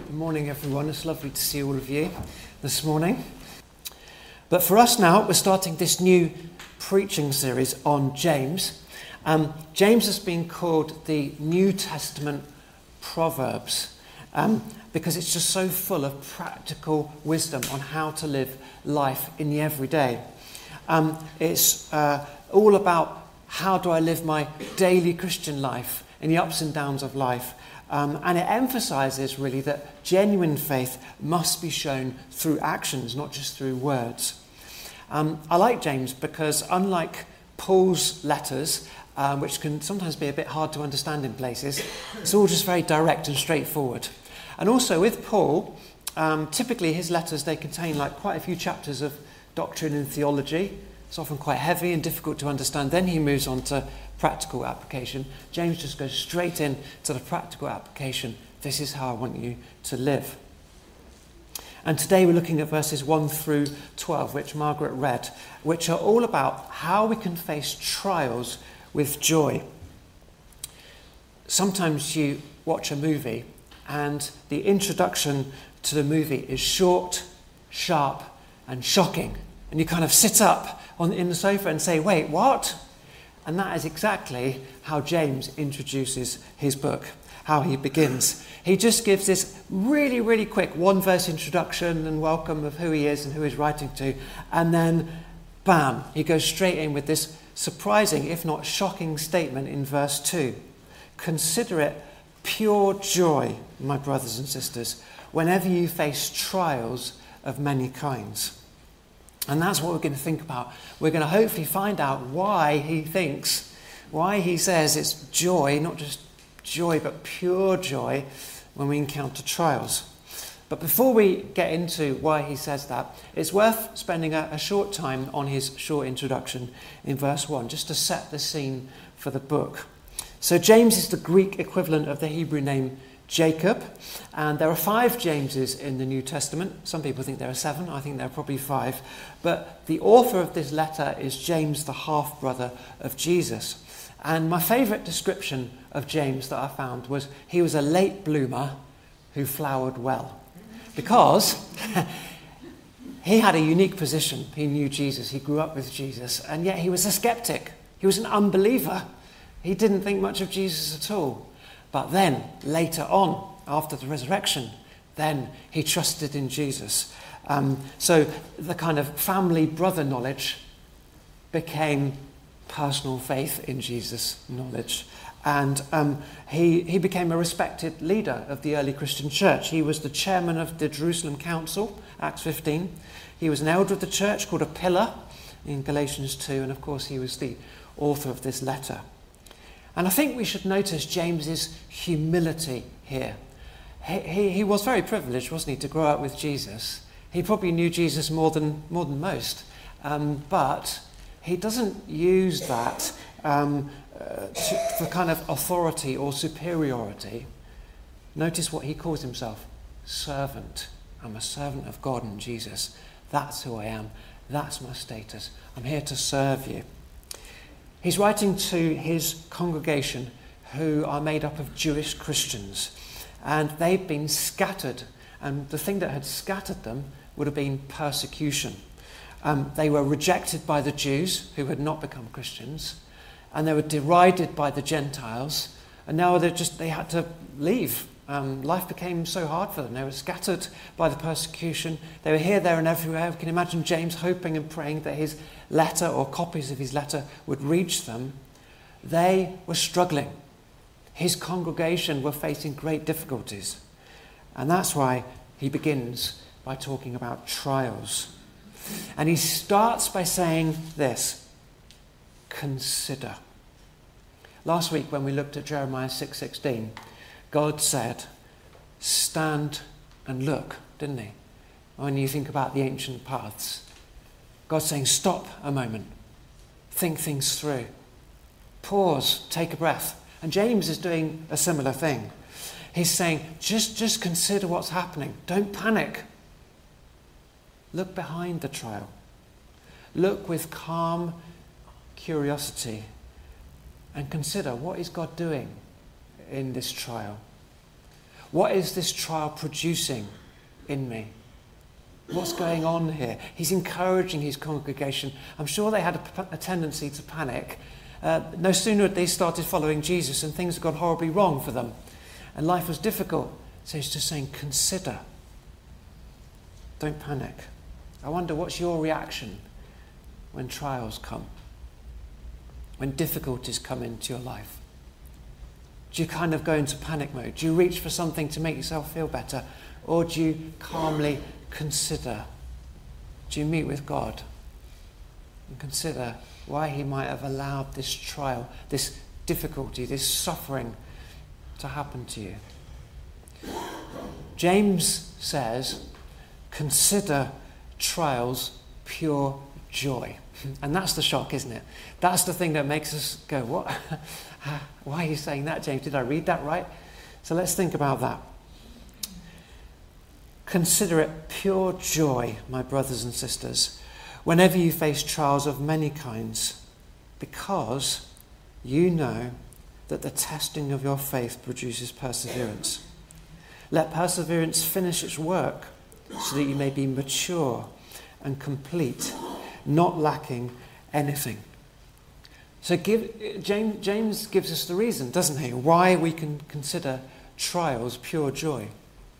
Good morning, everyone. It's lovely to see all of you this morning. But for us now, we're starting this new preaching series on James. James has been called the New Testament Proverbs because it's just so full of practical wisdom on how to live life in the everyday. It's all about how do I live my daily Christian life in the ups and downs of life. And it emphasizes really that genuine faith must be shown through actions, not just through words. I like James because unlike Paul's letters, which can sometimes be a bit hard to understand in places, it's all just very direct and straightforward. And also with Paul, typically his letters, they contain like quite a few chapters of doctrine and theology. It's often quite heavy and difficult to understand. Then he moves on to practical application. James just goes straight in to the practical application. This is how I want you to live. And today we're looking at verses 1 through 12, which Margaret read, which are all about how we can face trials with joy. Sometimes you watch a movie and the introduction to the movie is short, sharp, and shocking. And you kind of sit up in the sofa and say, wait, what? And that is exactly how James introduces his book, how he begins. He just gives this really, really quick one-verse introduction and welcome of who he is and who he's writing to. And then, bam, he goes straight in with this surprising, if not shocking statement in verse 2. Consider it pure joy, my brothers and sisters, whenever you face trials of many kinds. And that's what we're going to think about. We're going to hopefully find out why he says it's joy, not just joy, but pure joy when we encounter trials. But before we get into why he says that, it's worth spending a short time on his short introduction in verse 1, just to set the scene for the book. So James is the Greek equivalent of the Hebrew name Jacob, and there are 5 Jameses in the New Testament. Some people think there are 7, I think there are probably 5. But the author of this letter is James, the half-brother of Jesus. And my favourite description of James that I found was he was a late bloomer who flowered well. Because he had a unique position. He knew Jesus, he grew up with Jesus, and yet he was a skeptic. He was an unbeliever. He didn't think much of Jesus at all. But then, later on, after the resurrection, then he trusted in Jesus. So the kind of family brother knowledge became personal faith in Jesus knowledge. And he became a respected leader of the early Christian church. He was the chairman of the Jerusalem Council, Acts 15. He was an elder of the church called a pillar in Galatians 2. And of course, he was the author of this letter. And I think we should notice James's humility here. He was very privileged, wasn't he, to grow up with Jesus. He probably knew Jesus more than most. But he doesn't use that for kind of authority or superiority. Notice what he calls himself, servant. I'm a servant of God and Jesus. That's who I am. That's my status. I'm here to serve you. He's writing to his congregation who are made up of Jewish Christians, and they've been scattered, and the thing that had scattered them would have been persecution. They were rejected by the Jews who had not become Christians, and they were derided by the Gentiles, and now they had to leave. Life became so hard for them. They were scattered by the persecution. They were here, there, and everywhere. We can imagine James hoping and praying that his letter or copies of his letter would reach them. They were struggling. His congregation were facing great difficulties. And that's why he begins by talking about trials. And he starts by saying this: consider. Last week when we looked at Jeremiah 6:16, God said, stand and look, didn't he? When you think about the ancient paths. God's saying, stop a moment. Think things through. Pause, take a breath. And James is doing a similar thing. He's saying, just consider what's happening. Don't panic. Look behind the trial. Look with calm curiosity and consider, what is God doing in this trial? What is this trial producing in me? What's going on here? He's encouraging his congregation. I'm sure they had a tendency to panic. No sooner had they started following Jesus and things had gone horribly wrong for them. And life was difficult. So he's just saying, consider. Don't panic. I wonder, what's your reaction when trials come? When difficulties come into your life? Do you kind of go into panic mode? Do you reach for something to make yourself feel better? Or do you calmly consider? Do you meet with God and consider why he might have allowed this trial, this difficulty, this suffering to happen to you? James says, consider trials pure joy. And that's the shock, isn't it? That's the thing that makes us go, what? Why are you saying that, James? Did I read that right? So let's think about that. Consider it pure joy, my brothers and sisters, whenever you face trials of many kinds, because you know that the testing of your faith produces perseverance. Let perseverance finish its work, so that you may be mature and complete, not lacking anything. So James gives us the reason, doesn't he, why we can consider trials pure joy.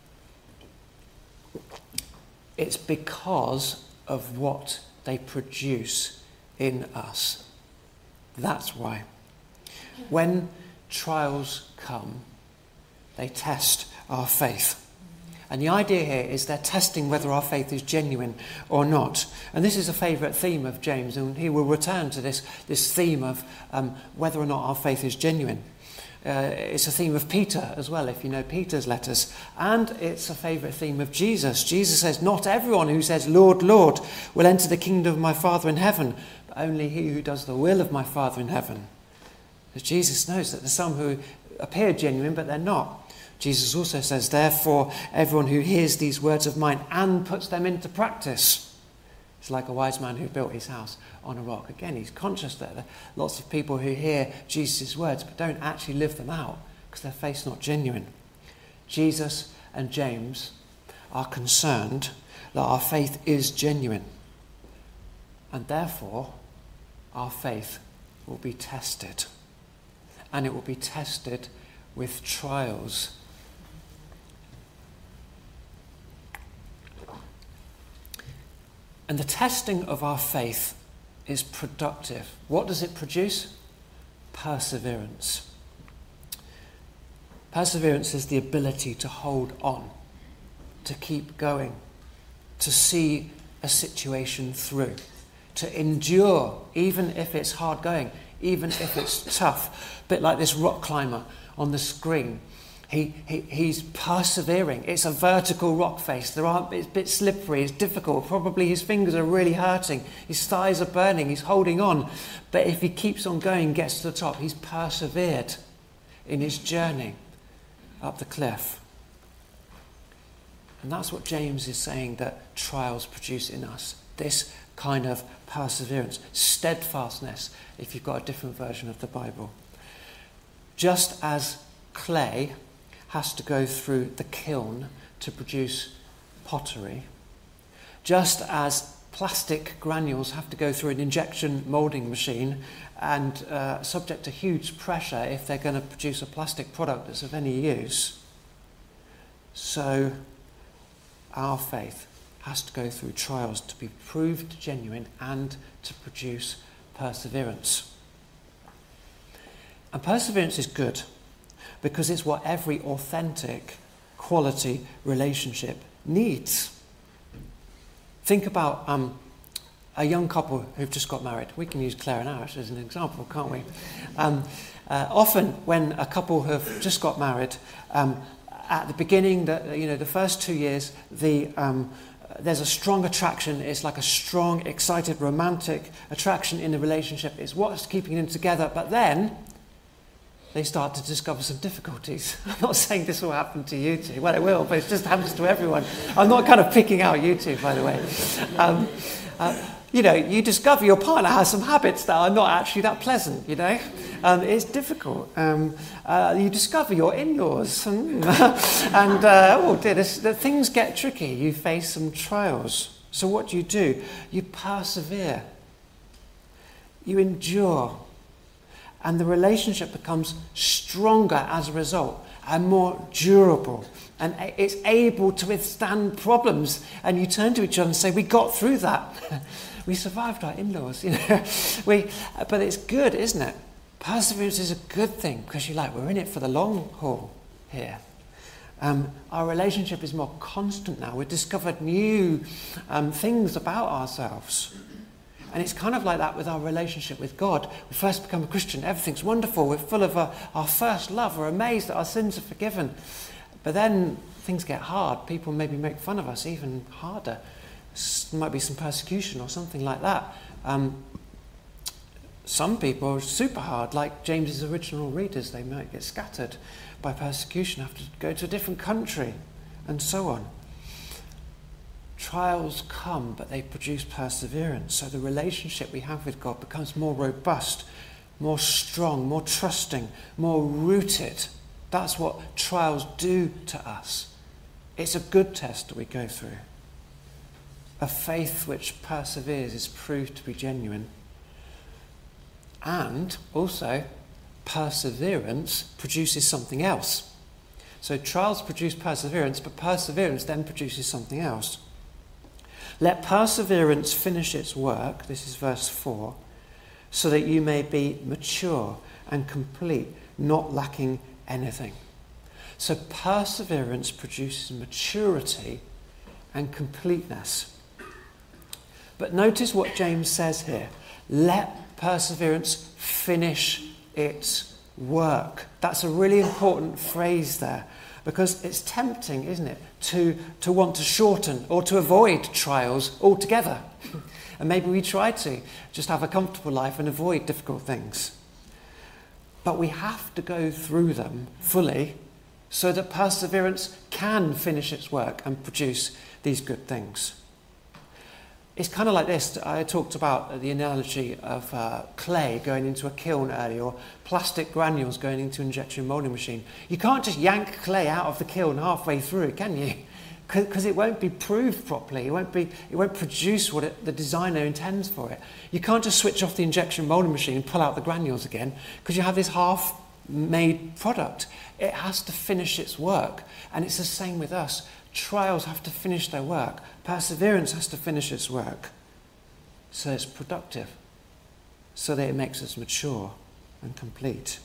It's because of what they produce in us. That's why. When trials come, they test our faith. And the idea here is they're testing whether our faith is genuine or not. And this is a favourite theme of James, and he will return to this theme of whether or not our faith is genuine. It's a theme of Peter as well, if you know Peter's letters. And it's a favourite theme of Jesus. Jesus says, not everyone who says, Lord, Lord, will enter the kingdom of my Father in heaven, but only he who does the will of my Father in heaven. Because Jesus knows that there's some who appear genuine, but they're not. Jesus also says, therefore, everyone who hears these words of mine and puts them into practice is like a wise man who built his house on a rock. Again, he's conscious that there are lots of people who hear Jesus' words but don't actually live them out because their faith's not genuine. Jesus and James are concerned that our faith is genuine, and therefore our faith will be tested. And it will be tested with trials. And the testing of our faith is productive. What does it produce? Perseverance. Perseverance is the ability to hold on, to keep going, to see a situation through, to endure even if it's hard going, even if it's tough. A bit like this rock climber on the screen. He's persevering. It's a vertical rock face. It's a bit slippery. It's difficult. Probably his fingers are really hurting. His thighs are burning. He's holding on. But if he keeps on going, gets to the top, he's persevered in his journey up the cliff. And that's what James is saying that trials produce in us. This kind of perseverance, steadfastness, if you've got a different version of the Bible. Just as clay has to go through the kiln to produce pottery, just as plastic granules have to go through an injection moulding machine and subject to huge pressure if they're going to produce a plastic product that's of any use, so our faith has to go through trials to be proved genuine and to produce perseverance. And perseverance is good because it's what every authentic, quality relationship needs. Think about a young couple who've just got married. We can use Claire and Arash as an example, can't we? Often when a couple have just got married, at the beginning, the first 2 years, there's a strong attraction. It's like a strong, excited, romantic attraction in the relationship. It's what's keeping them together. But then they start to discover some difficulties. I'm not saying this will happen to you two. Well, it will, but it just happens to everyone. I'm not kind of picking out you two, by the way. you discover your partner has some habits that are not actually that pleasant, It's difficult. You discover your in-laws. And oh dear, the things get tricky. You face some trials. So what do? You persevere. You endure. And the relationship becomes stronger as a result and more durable. And it's able to withstand problems. And you turn to each other and say, we got through that. We survived our in-laws, But it's good, isn't it? Perseverance is a good thing because we're in it for the long haul here. Our relationship is more constant now. We've discovered new things about ourselves. And it's kind of like that with our relationship with God. We first become a Christian, everything's wonderful. We're full of our first love. We're amazed that our sins are forgiven. But then things get hard. People maybe make fun of us even harder. There might be some persecution or something like that. Some people are super hard, like James's original readers. They might get scattered by persecution, have to go to a different country, and so on. Trials come, but they produce perseverance. So the relationship we have with God becomes more robust, more strong, more trusting, more rooted. That's what trials do to us. It's a good test that we go through. A faith which perseveres is proved to be genuine. And also, perseverance produces something else. So trials produce perseverance, but perseverance then produces something else. Let perseverance finish its work, this is verse 4, so that you may be mature and complete, not lacking anything. So perseverance produces maturity and completeness. But notice what James says here. Let perseverance finish its work. That's a really important phrase there. Because it's tempting, isn't it, to want to shorten or to avoid trials altogether. And maybe we try to just have a comfortable life and avoid difficult things. But we have to go through them fully so that perseverance can finish its work and produce these good things. It's kind of like this. I talked about the analogy of clay going into a kiln earlier, or plastic granules going into an injection molding machine. You can't just yank clay out of the kiln halfway through, can you? Because it won't be proved properly. It won't produce what the designer intends for it. You can't just switch off the injection molding machine and pull out the granules again, because you have this half-made product. It has to finish its work, and it's the same with us. Trials have to finish their work. Perseverance has to finish its work so it's productive, so that it makes us mature and complete.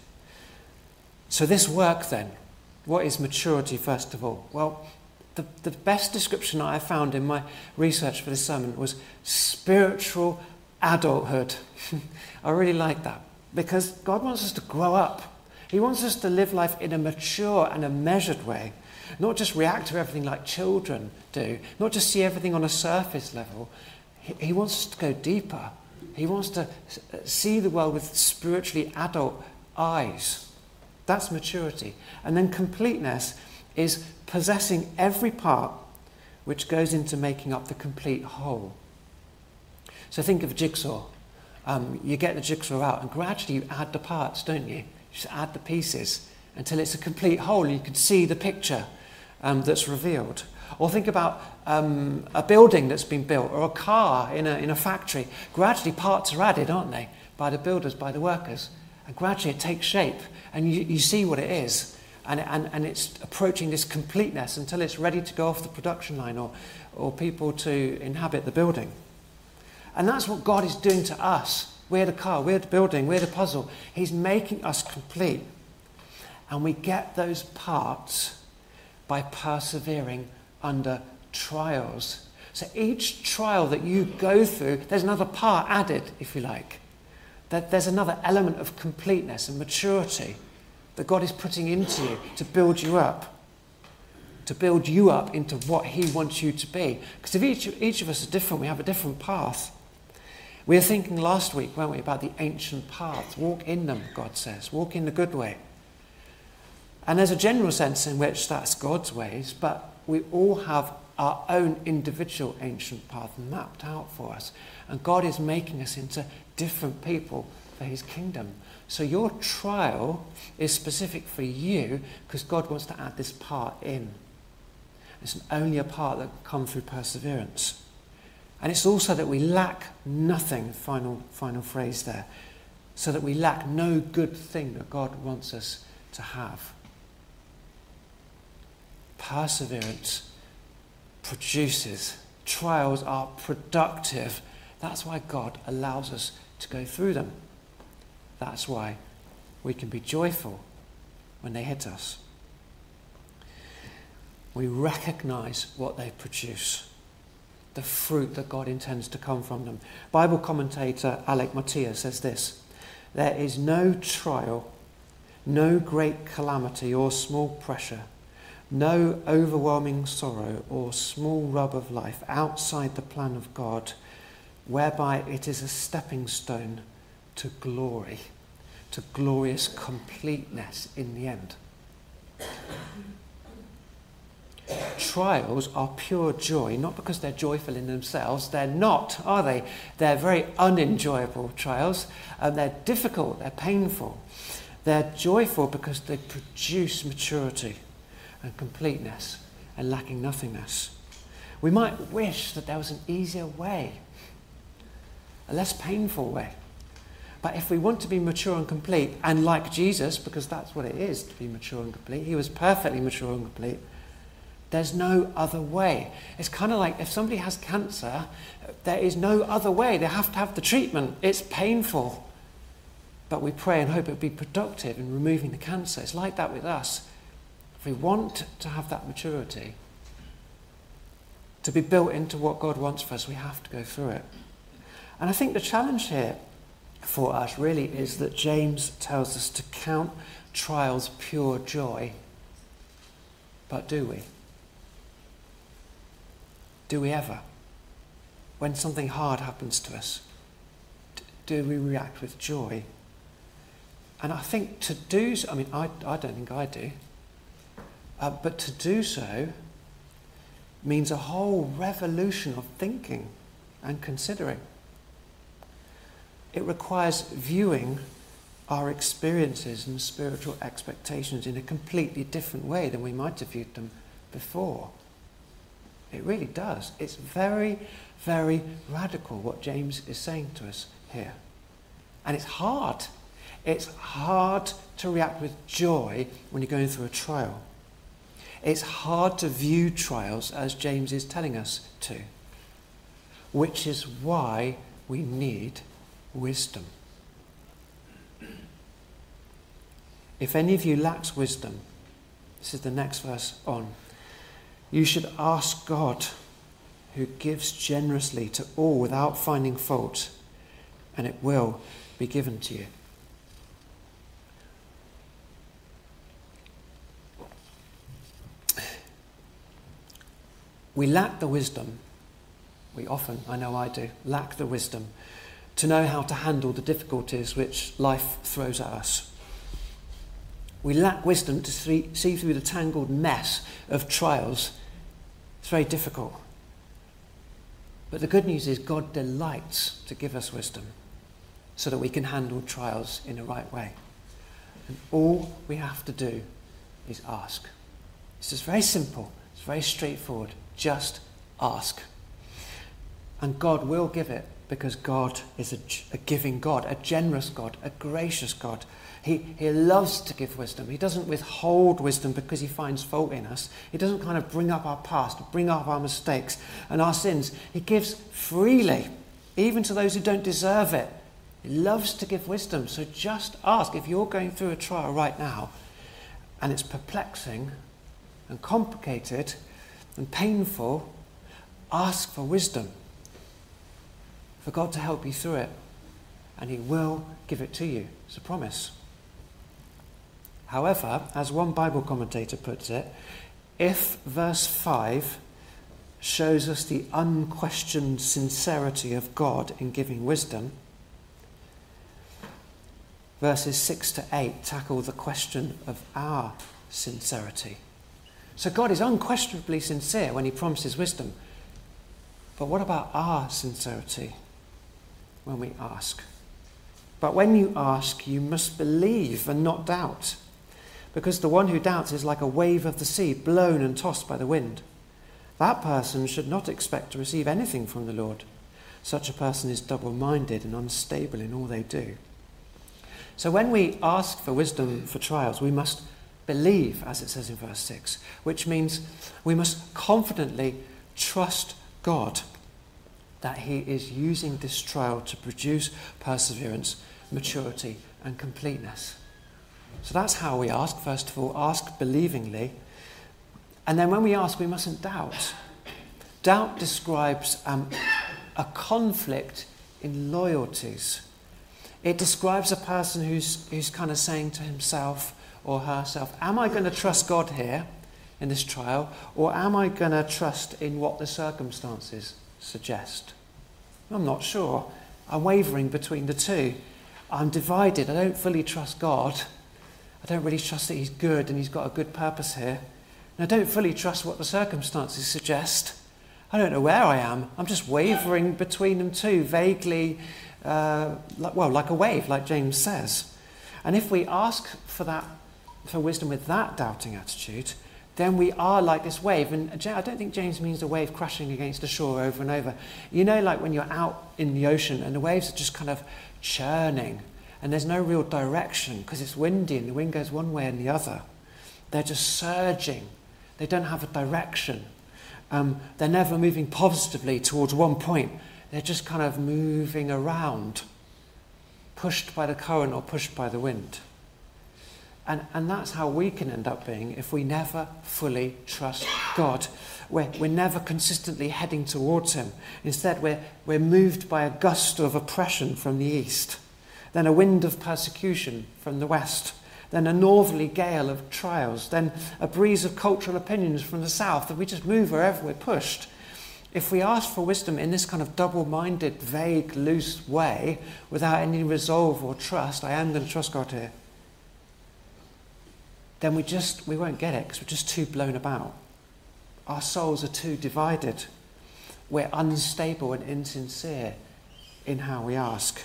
So this work then, what is maturity first of all? Well, the best description I found in my research for this sermon was spiritual adulthood. I really like that because God wants us to grow up. He wants us to live life in a mature and a measured way. Not just react to everything like children do. Not just see everything on a surface level. He wants us to go deeper. He wants to see the world with spiritually adult eyes. That's maturity. And then completeness is possessing every part which goes into making up the complete whole. So think of a jigsaw. You get the jigsaw out and gradually you add the parts, don't you? You just add the pieces until it's a complete whole. You can see the picture that's revealed. Or think about a building that's been built or a car in a factory. Gradually parts are added, aren't they? By the builders, by the workers. And gradually it takes shape and you see what it is. And it's approaching this completeness until it's ready to go off the production line or people to inhabit the building. And that's what God is doing to us. We're the car, we're the building, we're the puzzle. He's making us complete. And we get those parts by persevering under trials. So each trial that you go through, there's another part added, if you like. That there's another element of completeness and maturity that God is putting into you to build you up. To build you up into what he wants you to be. Because if each of us are different, we have a different path. We were thinking last week, weren't we, about the ancient paths. Walk in them, God says. Walk in the good way. And there's a general sense in which that's God's ways, but we all have our own individual ancient path mapped out for us. And God is making us into different people for his kingdom. So your trial is specific for you because God wants to add this part in. It's only a part that can come through perseverance. And it's also that we lack nothing, final phrase there, so that we lack no good thing that God wants us to have. Perseverance produces. Trials are productive. That's why God allows us to go through them. That's why we can be joyful when they hit us. We recognize what they produce, the fruit that God intends to come from them. Bible commentator Alec Motyer says this: there is no trial, no great calamity or small pressure, no overwhelming sorrow or small rub of life outside the plan of God, whereby it is a stepping stone to glory, to glorious completeness in the end. Trials are pure joy, not because they're joyful in themselves. They're not, are they? They're very unenjoyable trials. They're difficult, they're painful. They're joyful because they produce maturity and completeness and lacking nothingness. We might wish that there was an easier way, a less painful way. But if we want to be mature and complete, and like Jesus, because that's what it is to be mature and complete, he was perfectly mature and complete, there's no other way. It's kind of like if somebody has cancer, there is no other way. They have to have the treatment. It's painful. But we pray and hope it will be productive in removing the cancer. It's like that with us. If we want to have that maturity, to be built into what God wants for us, we have to go through it. And I think the challenge here for us really is that James tells us to count trials pure joy. But do we? Do we ever? When something hard happens to us, do we react with joy? And I think to do so, I don't think I do, but to do so means a whole revolution of thinking and considering. It requires viewing our experiences and spiritual expectations in a completely different way than we might have viewed them before. It really does. It's very, very radical what James is saying to us here. And it's hard. It's hard to react with joy when you're going through a trial. It's hard to view trials as James is telling us to, which is why we need wisdom. If any of you lacks wisdom, this is the next verse on, you should ask God, who gives generously to all without finding fault, and it will be given to you. We lack the wisdom, we often, I know I do, lack the wisdom to know how to handle the difficulties which life throws at us. We lack wisdom to see through the tangled mess of trials. It's very difficult. But the good news is God delights to give us wisdom so that we can handle trials in the right way. And all we have to do is ask. It's just very simple. It's very straightforward. Just ask. And God will give it because God is a giving God, a generous God, a gracious God. He loves to give wisdom. He doesn't withhold wisdom because he finds fault in us. He doesn't kind of bring up our past, bring up our mistakes and our sins. He gives freely, even to those who don't deserve it. He loves to give wisdom. So just ask. If you're going through a trial right now and it's perplexing and complicated and painful, ask for wisdom, for God to help you through it, and he will give it to you. It's a promise. However, as one Bible commentator puts it, if verse 5 shows us the unquestioned sincerity of God in giving wisdom, verses 6 to 8 tackle the question of our sincerity. So God is unquestionably sincere when he promises wisdom. But what about our sincerity when we ask? But when you ask, you must believe and not doubt, because the one who doubts is like a wave of the sea, blown and tossed by the wind. That person should not expect to receive anything from the Lord. Such a person is double-minded and unstable in all they do. So when we ask for wisdom for trials, we must believe, as it says in verse 6, which means we must confidently trust God that he is using this trial to produce perseverance, maturity, and completeness. So that's how we ask. First of all, ask believingly. And then when we ask, we mustn't doubt. Doubt describes a conflict in loyalties. It describes a person who's kind of saying to himself or herself, am I going to trust God here in this trial, or am I going to trust in what the circumstances suggest? I'm not sure. I'm wavering between the two. I'm divided. I don't fully trust God. I don't really trust that he's good and he's got a good purpose here. And I don't fully trust what the circumstances suggest. I don't know where I am. I'm just wavering between them two, vaguely, like a wave, like James says. And if we ask for wisdom with that doubting attitude, then we are like this wave. And I don't think James means a wave crashing against the shore over and over. You know, like when you're out in the ocean and the waves are just kind of churning and there's no real direction because it's windy and the wind goes one way and the other. They're just surging. They don't have a direction. They're never moving positively towards one point. They're just kind of moving around, pushed by the current or pushed by the wind. And that's how we can end up being if we never fully trust God. We're never consistently heading towards him. Instead, we're moved by a gust of oppression from the east, then a wind of persecution from the west, then a northerly gale of trials, then a breeze of cultural opinions from the south, and we just move wherever we're pushed. If we ask for wisdom in this kind of double-minded, vague, loose way, without any resolve or trust, I am going to trust God here, then we won't get it because we're just too blown about. Our souls are too divided. We're unstable and insincere in how we ask.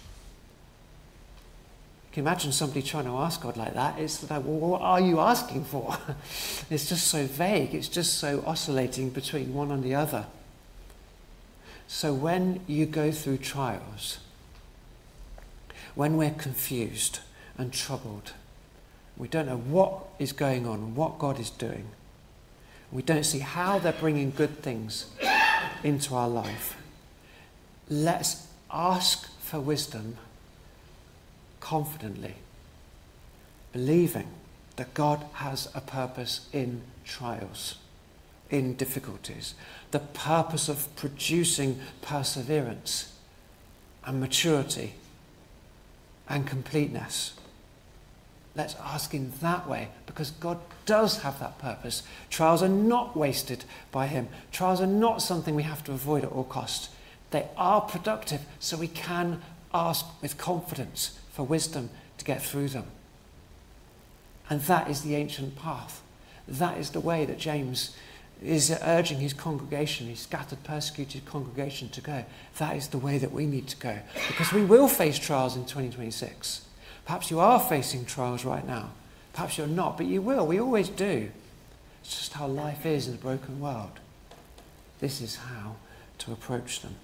Can you imagine somebody trying to ask God like that? It's like, well, what are you asking for? It's just so vague. It's just so oscillating between one and the other. So when you go through trials, when we're confused and troubled, we don't know what is going on, what God is doing, we don't see how they're bringing good things into our life, let's ask for wisdom confidently, believing that God has a purpose in trials, in difficulties, the purpose of producing perseverance and maturity and completeness. Let's ask in that way, because God does have that purpose. Trials are not wasted by him. Trials are not something we have to avoid at all costs. They are productive, so we can ask with confidence for wisdom to get through them. And that is the ancient path. That is the way that James is urging his congregation, his scattered, persecuted congregation, to go. That is the way that we need to go, because we will face trials in 2026. Perhaps you are facing trials right now. Perhaps you're not, but you will. We always do. It's just how life is in a broken world. This is how to approach them.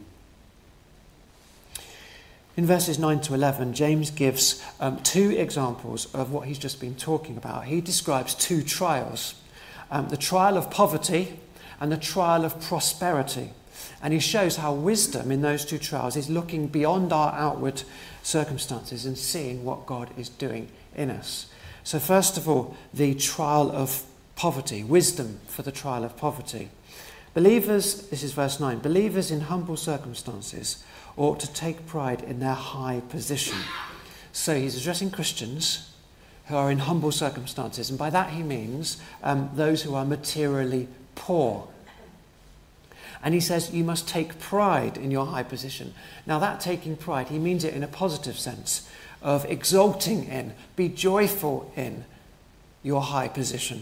In verses 9 to 11, James gives two examples of what he's just been talking about. He describes two trials, the trial of poverty and the trial of prosperity. And he shows how wisdom in those two trials is looking beyond our outward circumstances and seeing what God is doing in us. So first of all, the trial of poverty, wisdom for the trial of poverty. Believers, this is verse 9, believers in humble circumstances ought to take pride in their high position. So he's addressing Christians who are in humble circumstances, and by that he means those who are materially poor. And he says you must take pride in your high position. Now that taking pride, he means it in a positive sense of exulting in, be joyful in your high position.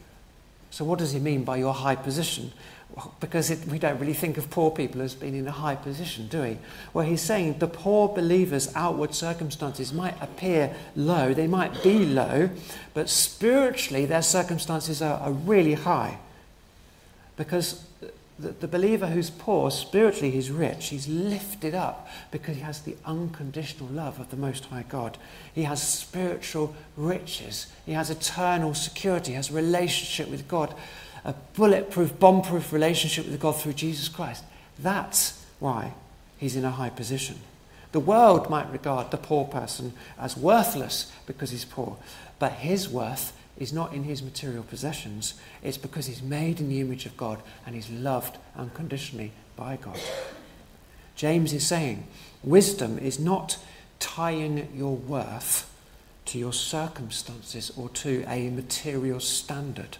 So what does he mean by your high position? Well, because we don't really think of poor people as being in a high position, do we? Well, he's saying the poor believer's outward circumstances might appear low, they might be low, but spiritually their circumstances are really high. Because the believer who's poor, spiritually he's rich, he's lifted up because he has the unconditional love of the Most High God. He has spiritual riches, he has eternal security, he has a relationship with God, a bulletproof, bomb-proof relationship with God through Jesus Christ. That's why he's in a high position. The world might regard the poor person as worthless because he's poor, but his worth is not in his material possessions. It's because he's made in the image of God and he's loved unconditionally by God. James is saying wisdom is not tying your worth to your circumstances or to a material standard.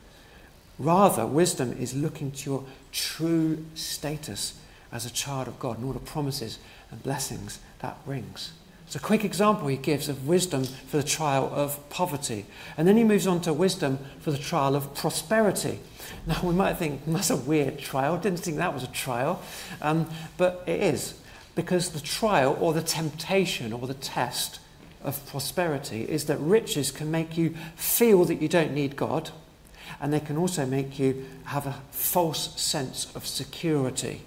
Rather, wisdom is looking to your true status as a child of God and all the promises and blessings that brings. It's a quick example he gives of wisdom for the trial of poverty. And then he moves on to wisdom for the trial of prosperity. Now we might think, that's a weird trial. Didn't think that was a trial. But it is. Because the trial or the temptation or the test of prosperity is that riches can make you feel that you don't need God. And they can also make you have a false sense of security.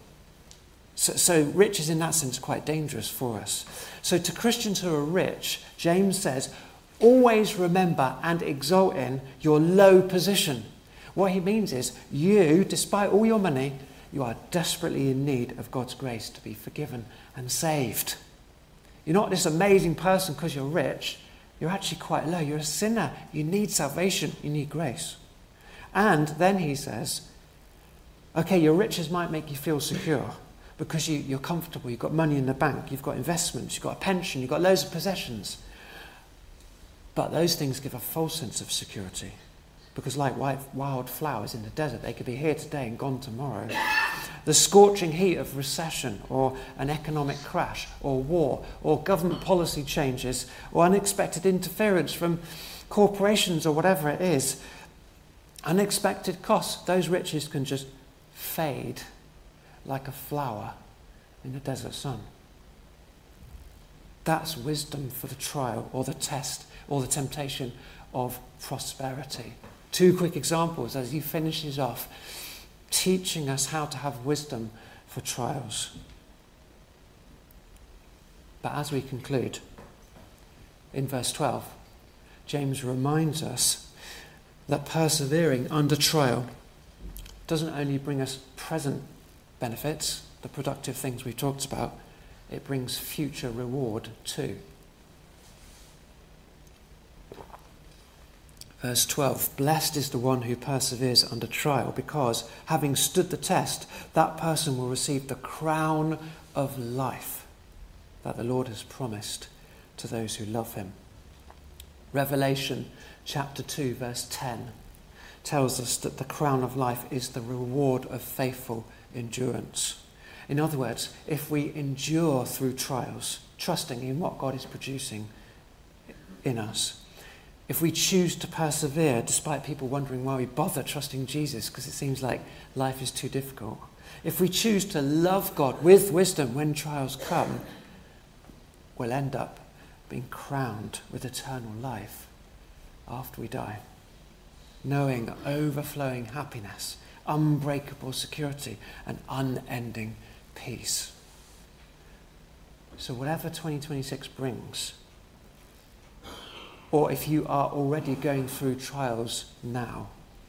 So rich is in that sense quite dangerous for us. So to Christians who are rich, James says, always remember and exalt in your low position. What he means is you, despite all your money, you are desperately in need of God's grace to be forgiven and saved. You're not this amazing person because you're rich. You're actually quite low. You're a sinner. You need salvation. You need grace. And then he says, okay, your riches might make you feel secure, because you're comfortable, you've got money in the bank, you've got investments, you've got a pension, you've got loads of possessions. But those things give a false sense of security. Because like wild flowers in the desert, they could be here today and gone tomorrow. The scorching heat of recession or an economic crash or war or government policy changes or unexpected interference from corporations or whatever it is, unexpected costs, those riches can just fade like a flower in the desert sun. That's wisdom for the trial or the test or the temptation of prosperity. Two quick examples as he finishes off, teaching us how to have wisdom for trials. But as we conclude, in verse 12, James reminds us that persevering under trial doesn't only bring us present benefits, the productive things we've talked about, it brings future reward too. Verse 12, blessed is the one who perseveres under trial, because having stood the test, that person will receive the crown of life that the Lord has promised to those who love him. Revelation chapter 2 verse 10 tells us that the crown of life is the reward of faithful endurance. In other words, if we endure through trials, trusting in what God is producing in us, if we choose to persevere despite people wondering why we bother trusting Jesus because it seems like life is too difficult, if we choose to love God with wisdom when trials come, we'll end up being crowned with eternal life after we die, knowing overflowing happiness, unbreakable security, and unending peace. So whatever 2026 brings, or if you are already going through trials now,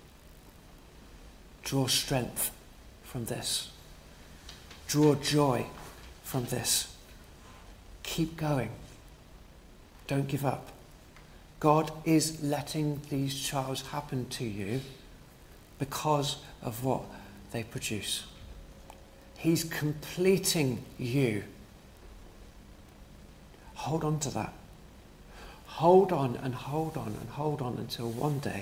draw strength from this. Draw joy from this. Keep going. Don't give up. God is letting these trials happen to you because of what they produce. He's completing you. Hold on to that. Hold on and hold on and hold on until one day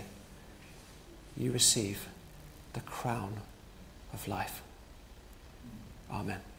you receive the crown of life. Amen.